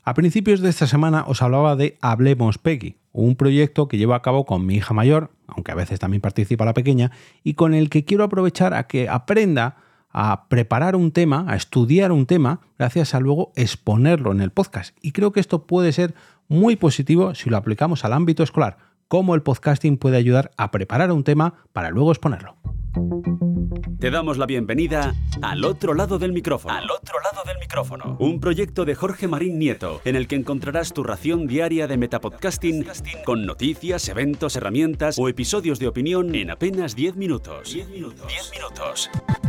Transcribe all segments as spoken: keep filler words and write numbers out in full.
A principios de esta semana os hablaba de Hablemos Peggy, un proyecto que llevo a cabo con mi hija mayor, aunque a veces también participa la pequeña, y con el que quiero aprovechar a que aprenda a preparar un tema, a estudiar un tema, gracias a luego exponerlo en el podcast. Y creo que esto puede ser muy positivo si lo aplicamos al ámbito escolar, cómo el podcasting puede ayudar a preparar un tema para luego exponerlo. Te damos la bienvenida al otro lado del micrófono. Al otro lado del micrófono. Un proyecto de Jorge Marín Nieto, en el que encontrarás tu ración diaria de metapodcasting con noticias, eventos, herramientas o episodios de opinión en apenas diez minutos. diez minutos. diez minutos.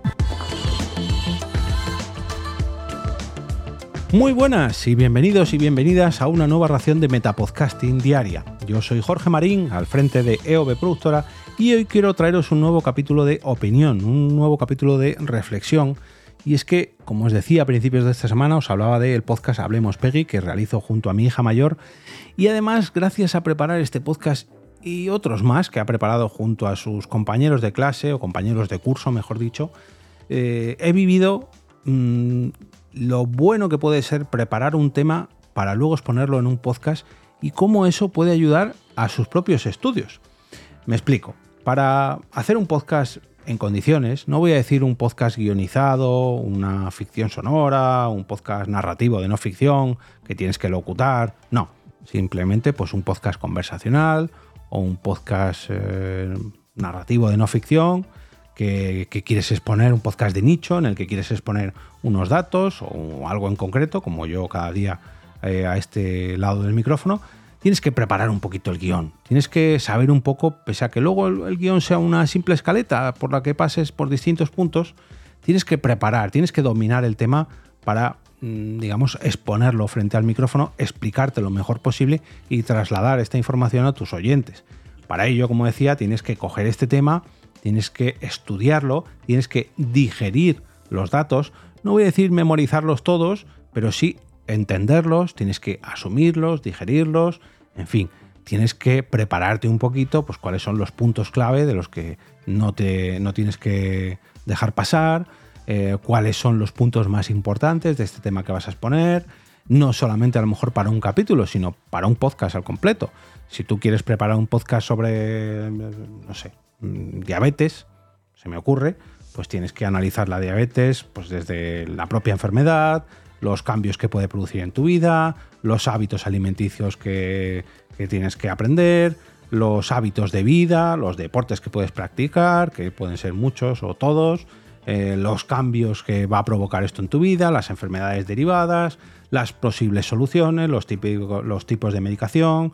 Muy buenas y bienvenidos y bienvenidas a una nueva ración de Metapodcasting diaria. Yo soy Jorge Marín, al frente de E O B Productora, y hoy quiero traeros un nuevo capítulo de opinión, un nuevo capítulo de reflexión. Y es que, como os decía a principios de esta semana, os hablaba del podcast Hablemos Peggy, que realizo junto a mi hija mayor. Y además, gracias a preparar este podcast y otros más que ha preparado junto a sus compañeros de clase o compañeros de curso, mejor dicho, eh, he vivido mmm, lo bueno que puede ser preparar un tema para luego exponerlo en un podcast y cómo eso puede ayudar a sus propios estudios. Me explico. Para hacer un podcast en condiciones, no voy a decir un podcast guionizado, una ficción sonora, un podcast narrativo de no ficción que tienes que locutar, no. Simplemente pues un podcast conversacional o un podcast eh, narrativo de no ficción que, que quieres exponer, un podcast de nicho en el que quieres exponer unos datos o algo en concreto, como yo cada día eh, a este lado del micrófono. Tienes que preparar un poquito el guión, tienes que saber un poco, pese a que luego el, el guión sea una simple escaleta por la que pases por distintos puntos, tienes que preparar, tienes que dominar el tema para, digamos, exponerlo frente al micrófono, explicarte lo mejor posible y trasladar esta información a tus oyentes. Para ello, como decía, tienes que coger este tema, tienes que estudiarlo, tienes que digerir los datos, no voy a decir memorizarlos todos, pero sí entenderlos, tienes que asumirlos, digerirlos, en fin, tienes que prepararte un poquito, pues cuáles son los puntos clave de los que no, te, no tienes que dejar pasar, eh, cuáles son los puntos más importantes de este tema que vas a exponer, no solamente a lo mejor para un capítulo, sino para un podcast al completo. Si tú quieres preparar un podcast sobre, no sé, diabetes, se me ocurre, pues tienes que analizar la diabetes pues desde la propia enfermedad, los cambios que puede producir en tu vida, los hábitos alimenticios que, que tienes que aprender, los hábitos de vida, los deportes que puedes practicar, que pueden ser muchos o todos, eh, los cambios que va a provocar esto en tu vida, las enfermedades derivadas, las posibles soluciones, los, típicos, los tipos de medicación,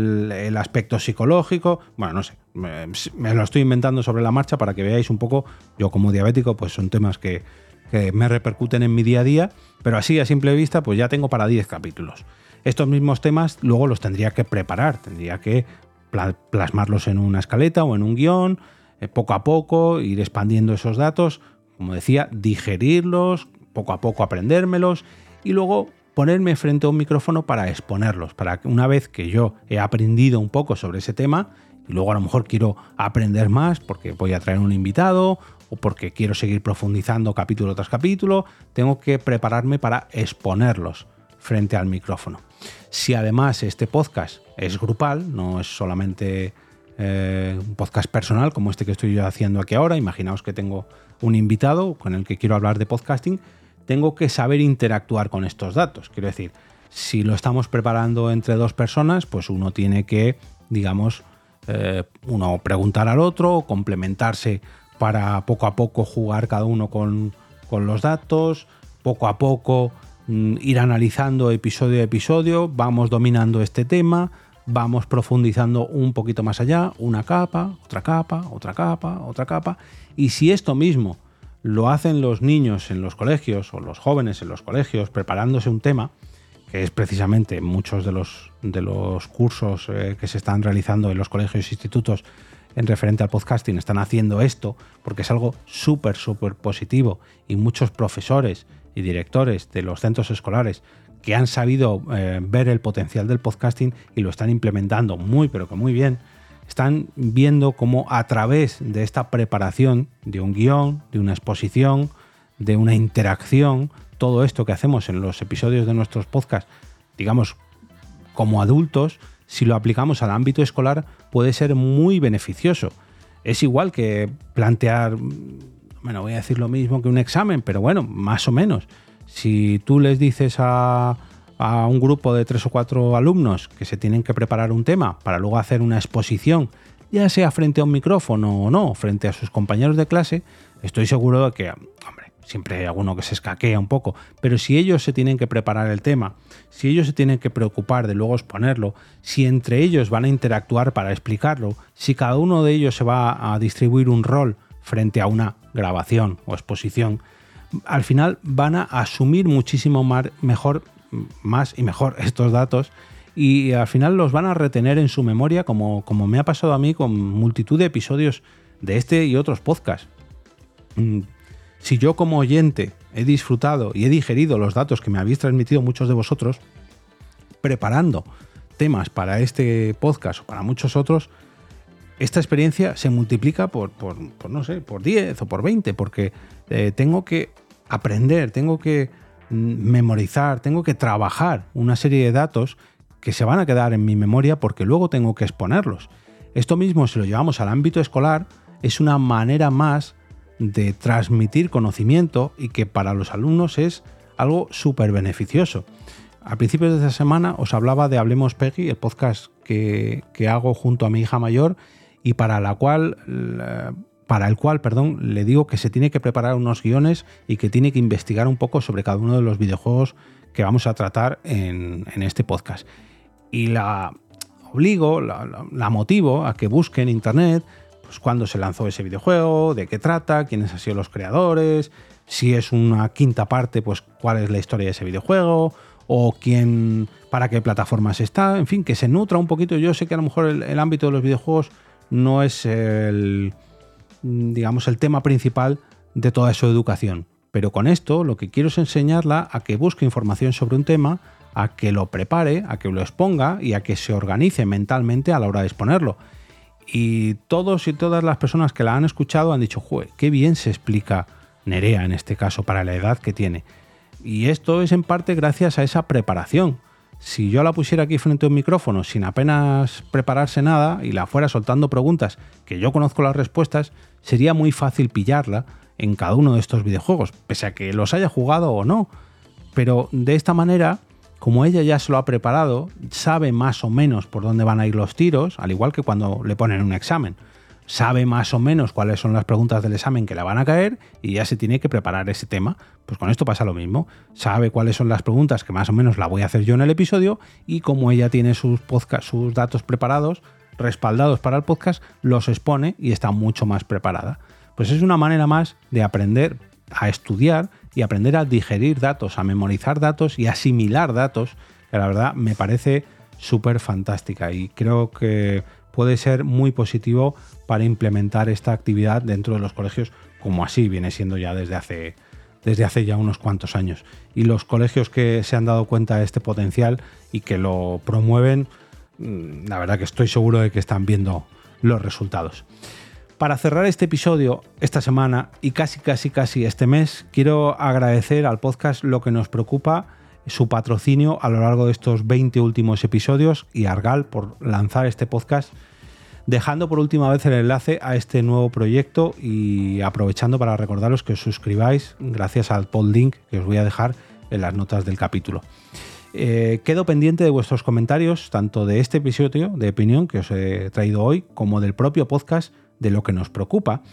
el aspecto psicológico, bueno, no sé, me, me lo estoy inventando sobre la marcha para que veáis un poco, yo como diabético, pues son temas que, que me repercuten en mi día a día, pero así a simple vista pues ya tengo para diez capítulos. Estos mismos temas luego los tendría que preparar, tendría que plasmarlos en una escaleta o en un guión, eh, poco a poco ir expandiendo esos datos, como decía, digerirlos, poco a poco aprendérmelos y luego ponerme frente a un micrófono para exponerlos, para que una vez que yo he aprendido un poco sobre ese tema y luego a lo mejor quiero aprender más porque voy a traer un invitado o porque quiero seguir profundizando capítulo tras capítulo, tengo que prepararme para exponerlos frente al micrófono. Si además este podcast es grupal, no es solamente eh, un podcast personal como este que estoy yo haciendo aquí ahora, imaginaos que tengo un invitado con el que quiero hablar de podcasting, tengo que saber interactuar con estos datos. Quiero decir, si lo estamos preparando entre dos personas, pues uno tiene que, digamos, eh, uno preguntar al otro, complementarse para poco a poco jugar cada uno con, con los datos, poco a poco mm, ir analizando episodio a episodio, vamos dominando este tema, vamos profundizando un poquito más allá, una capa, otra capa, otra capa, otra capa, y si esto mismo lo hacen los niños en los colegios o los jóvenes en los colegios preparándose un tema, que es precisamente muchos de los, de los cursos eh, que se están realizando en los colegios e institutos en referente al podcasting están haciendo esto, porque es algo súper, súper positivo y muchos profesores y directores de los centros escolares que han sabido eh, ver el potencial del podcasting y lo están implementando muy, pero que muy bien, están viendo cómo a través de esta preparación de un guión, de una exposición, de una interacción, todo esto que hacemos en los episodios de nuestros podcasts digamos, como adultos, si lo aplicamos al ámbito escolar, puede ser muy beneficioso. Es igual que plantear, bueno, voy a decir lo mismo que un examen, pero bueno, más o menos. Si tú les dices a, a un grupo de tres o cuatro alumnos que se tienen que preparar un tema para luego hacer una exposición, ya sea frente a un micrófono o no, frente a sus compañeros de clase, estoy seguro de que, hombre, siempre hay alguno que se escaquea un poco, pero si ellos se tienen que preparar el tema, si ellos se tienen que preocupar de luego exponerlo, si entre ellos van a interactuar para explicarlo, si cada uno de ellos se va a distribuir un rol frente a una grabación o exposición, al final van a asumir muchísimo más, mejor, más y mejor estos datos y al final los van a retener en su memoria como, como me ha pasado a mí con multitud de episodios de este y otros podcasts. Si yo como oyente he disfrutado y he digerido los datos que me habéis transmitido muchos de vosotros, preparando temas para este podcast o para muchos otros, esta experiencia se multiplica por, por, por no sé, por diez o por veinte, porque eh, tengo que aprender, tengo que memorizar, tengo que trabajar una serie de datos que se van a quedar en mi memoria porque luego tengo que exponerlos. Esto mismo, si lo llevamos al ámbito escolar, es una manera más de transmitir conocimiento y que para los alumnos es algo súper beneficioso. A principios de esta semana os hablaba de Hablemos Peggy, el podcast que, que hago junto a mi hija mayor y para la cual, para el cual, perdón, le digo que se tiene que preparar unos guiones y que tiene que investigar un poco sobre cada uno de los videojuegos que vamos a tratar en, en este podcast. Y la obligo, la, la, la motivo a que busque en internet pues cuándo se lanzó ese videojuego, de qué trata, quiénes han sido los creadores, si es una quinta parte, pues cuál es la historia de ese videojuego, o quién, para qué plataformas está, en fin, que se nutra un poquito. Yo sé que a lo mejor el, el ámbito de los videojuegos no es el, digamos, el tema principal de toda su educación, pero con esto lo que quiero es enseñarla a que busque información sobre un tema, a que lo prepare, a que lo exponga y a que se organice mentalmente a la hora de exponerlo. Y todos y todas las personas que la han escuchado han dicho, ¡joder, qué bien se explica Nerea en este caso para la edad que tiene! Y esto es en parte gracias a esa preparación. Si yo la pusiera aquí frente a un micrófono sin apenas prepararse nada y la fuera soltando preguntas que yo conozco las respuestas, sería muy fácil pillarla en cada uno de estos videojuegos, pese a que los haya jugado o no. Pero de esta manera, como ella ya se lo ha preparado, sabe más o menos por dónde van a ir los tiros, al igual que cuando le ponen un examen. Sabe más o menos cuáles son las preguntas del examen que le van a caer y ya se tiene que preparar ese tema. Pues con esto pasa lo mismo. Sabe cuáles son las preguntas que más o menos la voy a hacer yo en el episodio y como ella tiene sus podcast, sus datos preparados, respaldados para el podcast, los expone y está mucho más preparada. Pues es una manera más de aprender a estudiar y aprender a digerir datos, a memorizar datos y asimilar datos, que la verdad me parece súper fantástica y creo que puede ser muy positivo para implementar esta actividad dentro de los colegios, como así viene siendo ya desde hace, desde hace ya unos cuantos años. Y los colegios que se han dado cuenta de este potencial y que lo promueven, la verdad que estoy seguro de que están viendo los resultados. Para cerrar este episodio esta semana y casi casi casi este mes, quiero agradecer al podcast Lo que nos preocupa su patrocinio a lo largo de estos veinte últimos episodios y a Argal por lanzar este podcast, dejando por última vez el enlace a este nuevo proyecto y aprovechando para recordaros que os suscribáis gracias al podlink que os voy a dejar en las notas del capítulo. Eh, quedo pendiente de vuestros comentarios, tanto de este episodio de opinión que os he traído hoy, como del propio podcast de Lo que nos preocupa,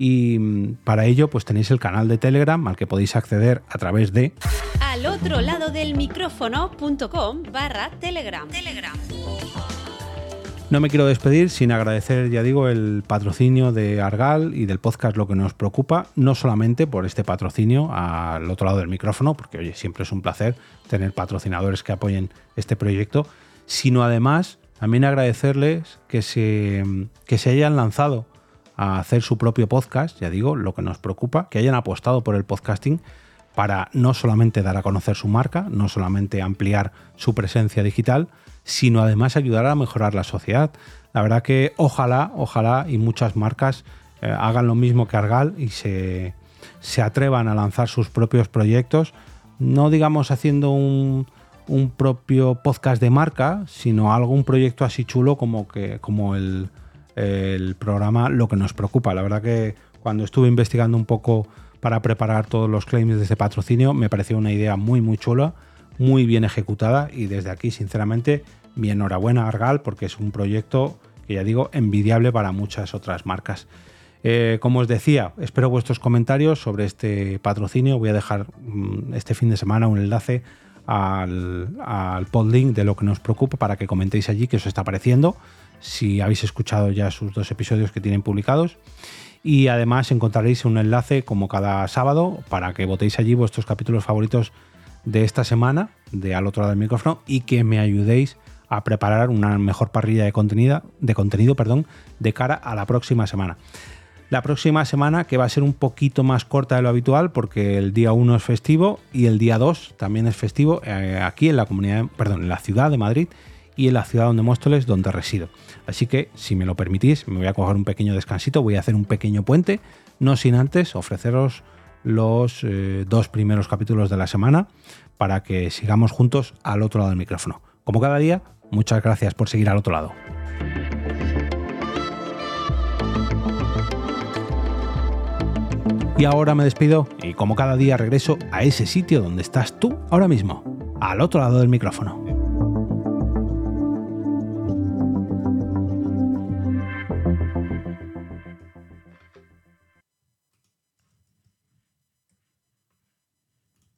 y para ello pues tenéis el canal de Telegram al que podéis acceder a través de al otro lado del micrófono punto com barra telegram. Telegram. No me quiero despedir sin agradecer, ya digo, el patrocinio de Argal y del podcast Lo que nos preocupa, no solamente por este patrocinio al otro lado del micrófono, porque oye, siempre es un placer tener patrocinadores que apoyen este proyecto, sino además también agradecerles que se, que se hayan lanzado a hacer su propio podcast, ya digo, Lo que nos preocupa, que hayan apostado por el podcasting para no solamente dar a conocer su marca, no solamente ampliar su presencia digital, sino además ayudar a mejorar la sociedad. La verdad que ojalá, ojalá y muchas marcas eh, hagan lo mismo que Argal y se, se atrevan a lanzar sus propios proyectos, no digamos haciendo un, un propio podcast de marca, sino algo, un proyecto así chulo como, que, como el, el programa Lo que nos preocupa. La verdad que cuando estuve investigando un poco para preparar todos los claims de este patrocinio, me pareció una idea muy muy chula, muy bien ejecutada, y desde aquí sinceramente mi enhorabuena a Argal, porque es un proyecto que ya digo envidiable para muchas otras marcas. Eh, como os decía, espero vuestros comentarios sobre este patrocinio. Voy a dejar mmm, este fin de semana un enlace al, al podlink de Lo que nos preocupa para que comentéis allí qué os está pareciendo, si habéis escuchado ya sus dos episodios que tienen publicados. Y además encontraréis un enlace como cada sábado para que votéis allí vuestros capítulos favoritos de esta semana de Al otro lado del micrófono, y que me ayudéis a preparar una mejor parrilla de contenido, de contenido, perdón, de cara a la próxima semana. La próxima semana, que va a ser un poquito más corta de lo habitual, porque el día uno es festivo y el día dos también es festivo eh, aquí en la comunidad, perdón, en la ciudad de Madrid y en la ciudad de Móstoles, donde resido. Así que, si me lo permitís, me voy a coger un pequeño descansito, voy a hacer un pequeño puente, no sin antes ofreceros los eh, dos primeros capítulos de la semana para que sigamos juntos al otro lado del micrófono. Como cada día, muchas gracias por seguir al otro lado. Y ahora me despido y como cada día regreso a ese sitio donde estás tú ahora mismo, al otro lado del micrófono.